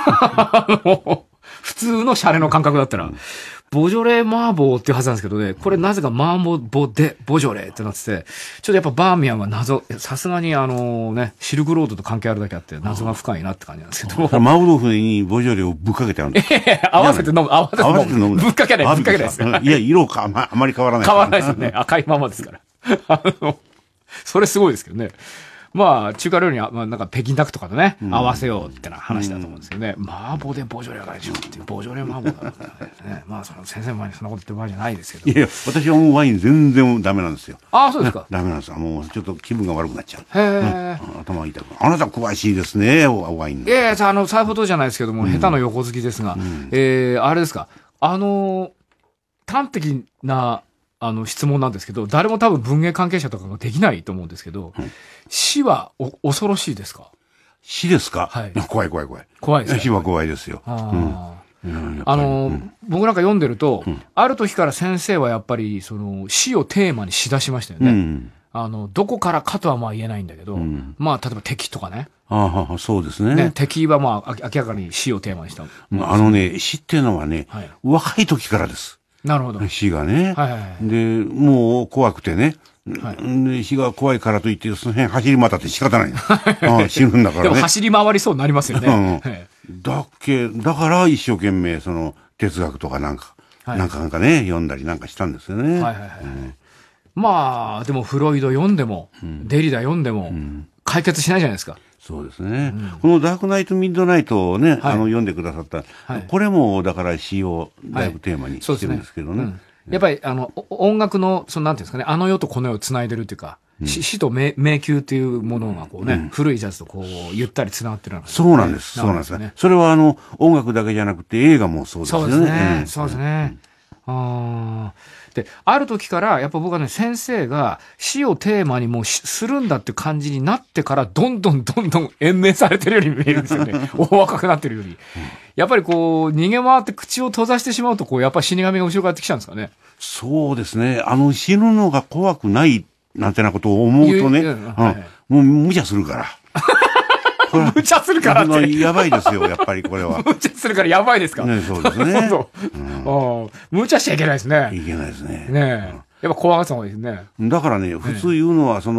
普通のシャレの感覚だったら。ボジョレーマーボーっていうはずなんですけどね、これなぜかマーボでボジョレーってなってて、ちょっとやっぱバーミヤンはさすがにシルクロードと関係あるだけあって謎が深いなって感じなんですけど。 麻婆豆腐にボジョレーをぶっかけてあるんです。 合わせて飲む。ぶっかけないです。 いや、色かあまり変わらない。 変わらないですよね。赤いままですから。それすごいですけどね。まあ、中華料理に、なんか北京ダックとかとね、合わせようってな話だと思うんですけどね。麻婆でボジョレーがでしょっていう、ボジョレー麻婆だからね。まあ、先生前にそんなこと言ってる場合じゃないですけど。 いや、私はもうワイン全然ダメなんですよ。 ああ、そうですか。 ダメなんですよ。もうちょっと気分が悪くなっちゃう。 へ頭痛く。あなた詳しいですね、ワイン。 さほどじゃないですけども、下手の横好きですが、あれですか。端的な、質問なんですけど、誰も多分文芸関係者とかができないと思うんですけど、死は恐ろしいですか？ 死ですか？ はい。 怖い。 怖いですね。 死は怖いですよ。 僕なんか読んでると、ある時から先生はやっぱり、死をテーマにしだしましたよね。どこからかとはまあ言えないんだけど、まあ、例えば敵とかね。 そうですね。 敵はまあ、明らかに死をテーマにした。 死っていうのはね、若い時からです。 なるほど。 死がね。で、もう怖くてね。死が怖いからといって、その辺走り回ったって仕方ない。死ぬんだからね。 でも走り回りそうになりますよね。 だから一生懸命、哲学とかなんかね、読んだりなんかしたんですよね。まあ、でもフロイド読んでも、デリダ読んでも、解決しないじゃないですか。 そうですね。このダークナイト・ミッドナイトをね、読んでくださった。これも、だから死をだいぶテーマにしてるんですけどね。 やっぱり、音楽の、なんていうんですかね、あの世とこの世を繋いでるっていうか、死と迷宮っていうものがこうね、古いジャズとこう、ゆったり繋がってる。 そうなんです。そうなんですね。それは音楽だけじゃなくて映画もそうですよね。 そうですね。で、ある時から、やっぱ僕はね、先生が死をテーマにもうするんだって感じになってから、どんどん延命されてるように見えるんですよね。お若くなってるより。やっぱりこう、逃げ回って口を閉ざしてしまうと、こう、やっぱり死神が後ろからってきちゃうんですかね。 そうですね。死ぬのが怖くないなんてなことを思うとね、もう無茶するから。 無茶するからって。 やばいですよ、やっぱりこれは。 無茶するからやばいですか？ ね、そうですね。 無茶しちゃいけないですね。 いけないですね。 ねえ。やっぱ怖がった方がいいですね。 だからね、普通言うのは、セ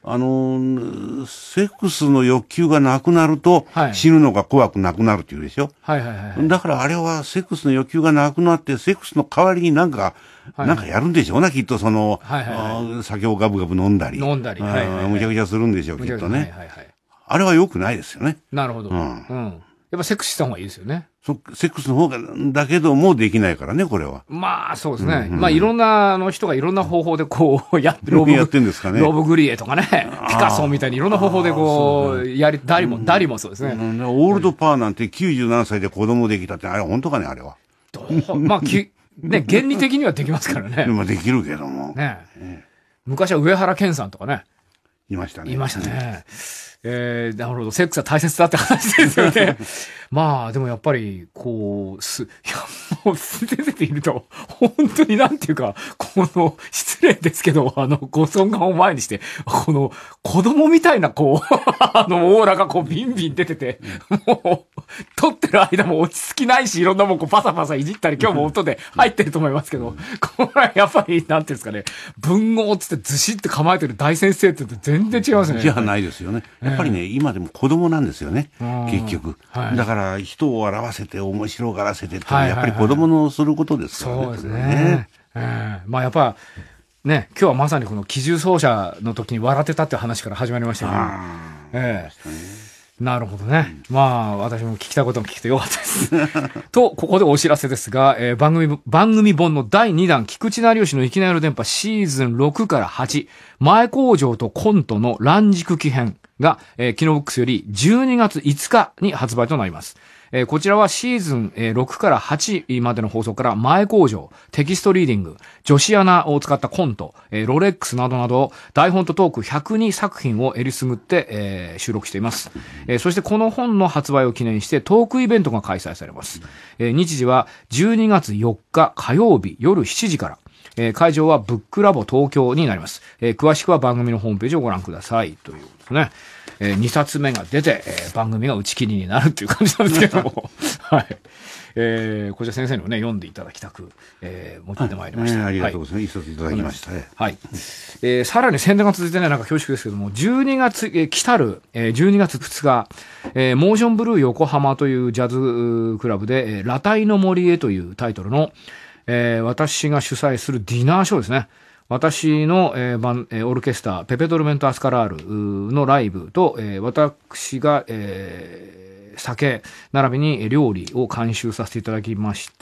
ックスの欲求がなくなると、死ぬのが怖くなくなるって言うでしょ。だからあれは、セックスの欲求がなくなって、セックスの代わりになんかやるんでしょうな、きっと酒をガブガブ飲んだり。むちゃくちゃするんでしょう、きっとね。あれは良くないですよね。 なるほど。やっぱセックスした方がいいですよね。 セックスの方が、だけどもできないからね、これは。 まあ、そうですね。まあ、いろんな人がいろんな方法でこう、 やってんですかね。 ローブグリエとかね、ピカソみたいにいろんな方法でこう、ダリもそうですね。 オールドパーなんて90何歳で子供できたって、あれ本当かね、あれは。 まあ、ね、原理的にはできますからね。 できるけども。 昔は上原健さんとかね。 いましたね。 いましたね。 なるほど。セックスは大切だって話ですよね。まあ、でもやっぱり、こう、いや、もう、先生でいると、本当になんていうか、失礼ですけど、ご尊顔を前にして、子供みたいな、オーラがビンビン出てて、もう、撮ってる間も落ち着きないし、いろんなもんパサパサいじったり、今日も音で入ってると思いますけど、これはやっぱり、なんていうんですかね、文豪つってずしって構えてる大先生って全然違いますね。 じゃないですよね。やっぱりね、今でも子供なんですよね、結局。だから人を笑わせて面白がらせてって、やっぱり子供のすることですからね。 そうですね。まあやっぱ、ね、今日はまさにこの機銃奏者の時に笑ってたっていう話から始まりましたよね。なるほどね。まあ、私も聞きたいことも聞けてよかったです。と、ここでお知らせですが、番組本の第2弾、菊池成吉のいきなりの電波シーズン6から8、前工場とコントの乱軸期編が、キノブックスより12月5日に発売となります。こちらはシーズン6から8までの放送から前工場、テキストリーディング、女子アナを使ったコント、ロレックスなどなど台本とトーク102作品をえりすぐって、収録しています。そしてこの本の発売を記念してトークイベントが開催されます。日時は12月4日火曜日夜7時から。会場はブックラボ東京になります。詳しくは番組のホームページをご覧くださいということですね。2冊目が出て、番組が打ち切りになるっていう感じなんですけども。はい。こちら先生にもね、読んでいただきたく、持ってまいりました。 ありがとうございます。一冊いただきました。 はい。さらに宣伝が続いてね、なんか恐縮ですけども、12月、来たる、12月2日、モーションブルー横浜というジャズクラブで、裸体の森へというタイトルの、私が主催するディナーショーですね。私の、オールケスター、ペペドルメントアスカラールのライブと、私が、酒、並びに料理を監修させていただきまして、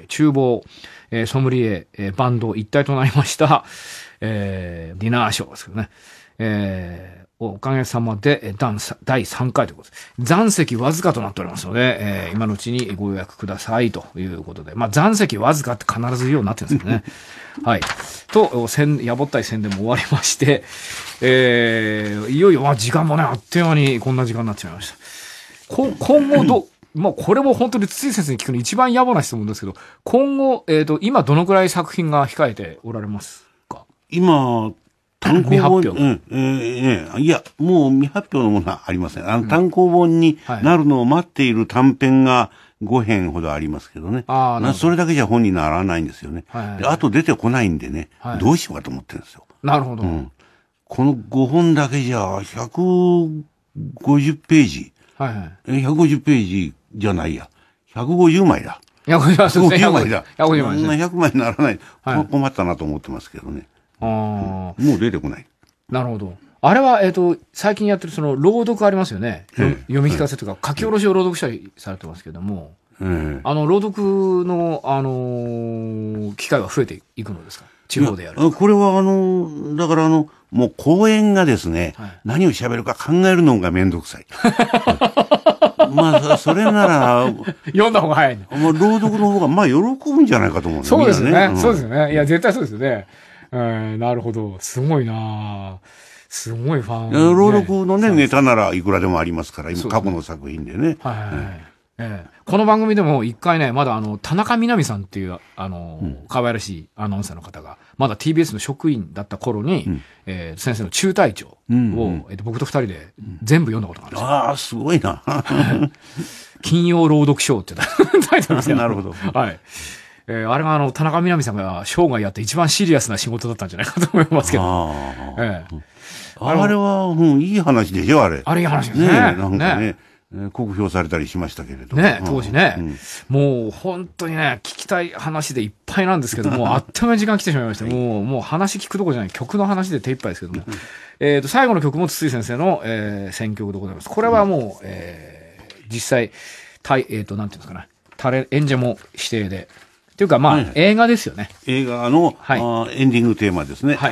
厨房、ソムリエ、バンド一体となりました、ディナーショーですけどね。おかげさまで第3回ということです。残席わずかとなっておりますので、今のうちにご予約くださいということで、まあ残席わずかって必ず言うようになってるんですけどね。はい。と、やぼったい宣伝も終わりまして、いよいよ、時間もね、あっという間にこんな時間になってしまいました。今後まあこれも本当に筒井先生に聞くの一番野暮な質問ですけど、今後、今どのくらい作品が控えておられますか？ 今、単行本、いや、もう未発表のものはありません。単行本になるのを待っている短編が5編ほどありますけどね。それだけじゃ本にならないんですよね。で、あと出てこないんでね、どうしようかと思ってるんですよ。 なるほど。 この5本だけじゃ150ページ。150ページじゃないや。150枚だ。150枚だ。100枚にならない。困ったなと思ってますけどね。もう出てこない。 なるほど。あれは、最近やってる朗読ありますよね。読み聞かせとか、書き下ろしを朗読したりされてますけども、朗読の、機会は増えていくのですか？地方でやる。 これはだからもう講演がですね、何を喋るか考えるのがめんどくさい。まあ、それなら、 読んだ方が早い。 もう朗読の方が、まあ、喜ぶんじゃないかと思うんですよね。そうですね。そうですよね。いや、絶対そうですよね。なるほど。すごいなすごいファン。 朗読のね、ネタならいくらでもありますから、今、過去の作品でね。 この番組でも一回ね、まだ田中みな実さんっていう、可愛らしいアナウンサーの方が、まだ TBS の職員だった頃に、先生の中隊長を、僕と二人で全部読んだことがあるんですよ。 ああ、すごいな。 金曜朗読賞ってタイトルですよ。 なるほど。 はい。あれが田中みな実さんが生涯やって一番シリアスな仕事だったんじゃないかと思いますけど。 あれは、いい話でしょ、あれ。 あれいい話ですね。 なんかね。酷評されたりしましたけれど。 ね、当時ね。もう本当にね、聞きたい話でいっぱいなんですけども、あっという間に時間来てしまいました。もう話聞くとこじゃない、曲の話で手一杯ですけども。最後の曲も筒井先生の、選曲でございます。これはもう、実際、なんていうんですかね、演者も指定で。っていうか、まあ、映画ですよね。 映画の、エンディングテーマですね。シ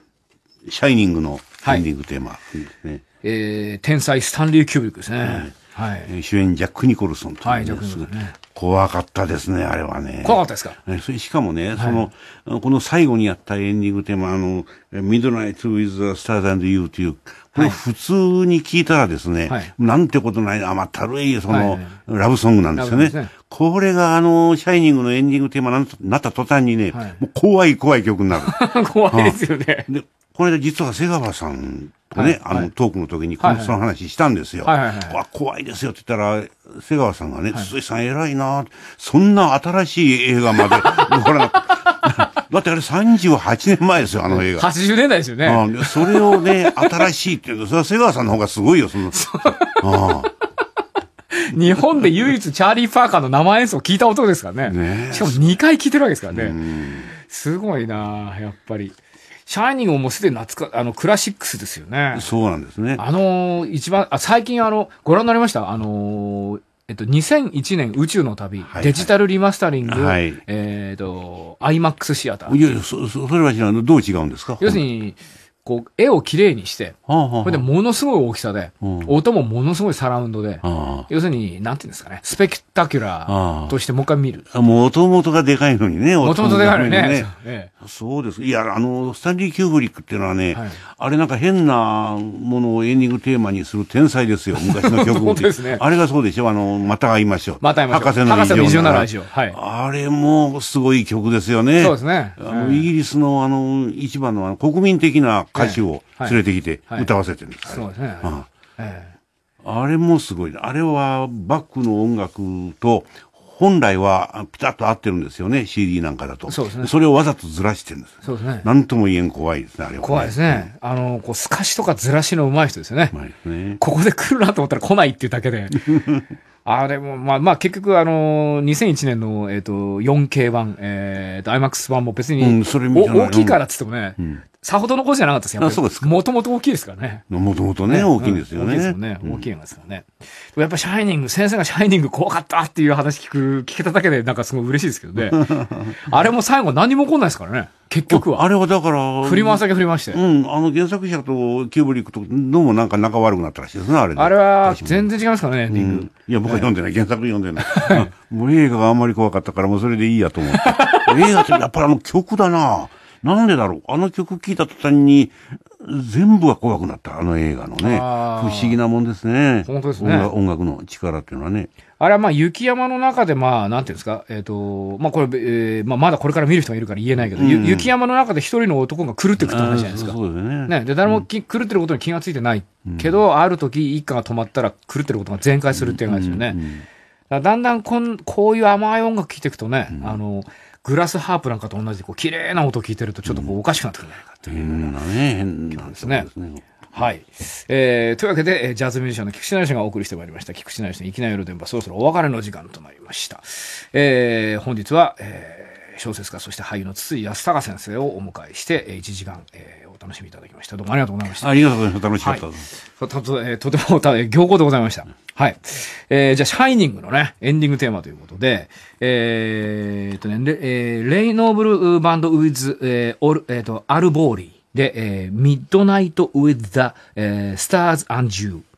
ャイニングのエンディングテーマですね。 天才スタンリー・キューブリックですね。 はい主演ジャック・ニコルソンという、 はいジャックニコルソンね怖かったですね、あれはね。 怖かったですか？ それしかもね、この最後にやったエンディングテーマ、ミッドナイト・ウィズ・ザ・スターズ・アンド・ユーという、これ普通に聞いたらですね、なんてことない甘ったるい、ラブソングなんですよね。これがシャイニングのエンディングテーマになった途端にね、もう怖い曲になる。 怖いですよね。 で、これで実は瀬川さんとね、トークの時にその話したんですよ。怖いですよって言ったら、瀬川さんがね、筒井さん偉いな、そんな新しい映画まで、ほら、だってあれ38年前ですよ、あの映画。 80年代ですよね。 それをね、新しいっていうの、それは瀬川さんの方がすごいよ、 日本で唯一チャーリー・パーカーの生演奏を聞いた男ですからね。しかも2回聞いてるわけですからね。すごいなやっぱり。シャイニングもすでにクラシックスですよね。 そうなんですね。 最近ご覧になりました2001年宇宙の旅、デジタルリマスタリング、IMAX シアター。 いやいや、それはどう違うんですか？ 要するに、絵をきれいにして、これでものすごい大きさで、音もものすごいサラウンドで、要するに、なんていうんですかね、スペクタキュラーとしてもう一回見る。 もともとがでかいのにね、 もともとでかいのにね。 そうです。いや、スタンリー・キューブリックっていうのはね、あれなんか変なものをエンディングテーマにする天才ですよ、昔の曲本当ですね。 あれがそうでしょ、また会いましょう。 また会いましょう。 博士の異常なラジオ。 あれもすごい曲ですよね。 そうですね。 イギリスの一番の国民的な歌手を連れてきて歌わせてるんです。 そうですね。 あれもすごい。あれはバックの音楽と本来はピタッと合ってるんですよね、CD なんかだと。そうですね。それをわざとずらしてるんです。 そうですね。 なんとも言えん怖いですね、あれは、ね。 怖いですね。透かしとかずらしの上手い人ですよね。 うまいですね。 ここで来るなと思ったら来ないっていうだけで。あれも、結局2001年の、4K 版、IMAX 版も別に、大きいからって言ってもね、さほどのことじゃなかったですよ。 そうですか。 もともと大きいですからね。 もともとね、大きいんですよね。 大きいですよね。大きいんですからね。やっぱシャイニング、先生がシャイニング怖かったっていう話聞けただけでなんかすごい嬉しいですけどね。あれも最後何も起こんないですからね。結局は。 あれはだから、 振り回すだけ振り回して。 原作者とキューブリックとどうもなんか仲悪くなったらしいですね、あれで。 あれは全然違いますからね、エンディング。 いや、僕は読んでない。原作読んでない。もう映画があんまり怖かったからもうそれでいいやと思って。映画ってやっぱり曲だな。なんでだろう。あの曲聴いた途端に全部が怖くなった。あの映画のね。不思議なもんですね。 本当ですね。 音楽の力っていうのはね。 あれは雪山の中でなんていうんですか。これ、まだこれから見る人がいるから言えないけど、雪山の中で一人の男が狂っていくって話じゃないですか。 そうですね。 で、誰も狂ってることに気がついてない。けど、ある時一家が止まったら狂ってることが全開するっていう話ですよね。だんだんこういう甘い音楽聴いていくとね、グラスハープなんかと同じで綺麗な音を聞いてるとちょっとおかしくなってくるんじゃないかっていう変なんですね。 はい。というわけで、ジャズミュージシャンの菊池成吉がお送りしてまいりました。菊池成吉の粋な夜電波、そろそろお別れの時間となりました。本日は、小説家、そして俳優の筒井康隆先生をお迎えして、1時間、お楽しみいただきました。どうもありがとうございました。 ありがとうございました。楽しかったです。 とても良好でございました。はい。じゃあ、シャイニングのね、エンディングテーマということで、レイノーブルバンドウィズ、アルボーリーで、ミッドナイトウィズザ、スターズアンジュー。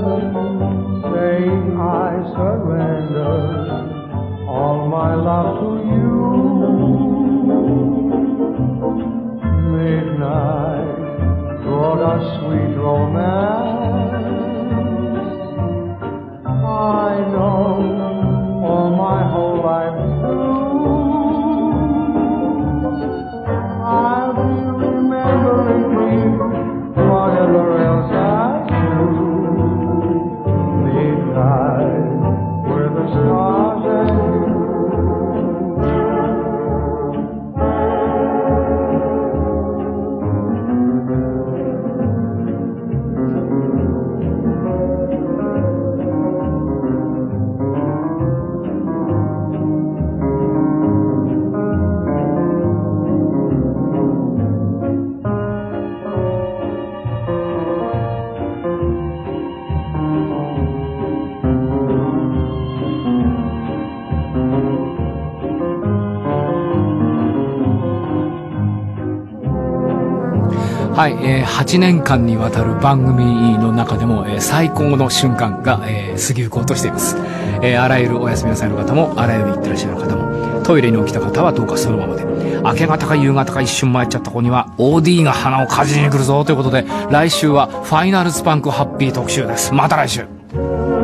saying I surrender all my love to you. Midnight brought us sweet romance. I know all my whole life through I'll be remembering you whatever else I do. Midnight where the stars and you. はい、8年間にわたる番組の中でも、最高の瞬間が、過ぎゆこうとしています。あらゆるお休みなさいの方も、あらゆる行ってらっしゃる方も、トイレに起きた方はどうかそのままで、明け方か夕方か一瞬参っちゃった子には OD が鼻をかじりに来るぞということで、来週はファイナルスパンクハッピー特集です。また来週。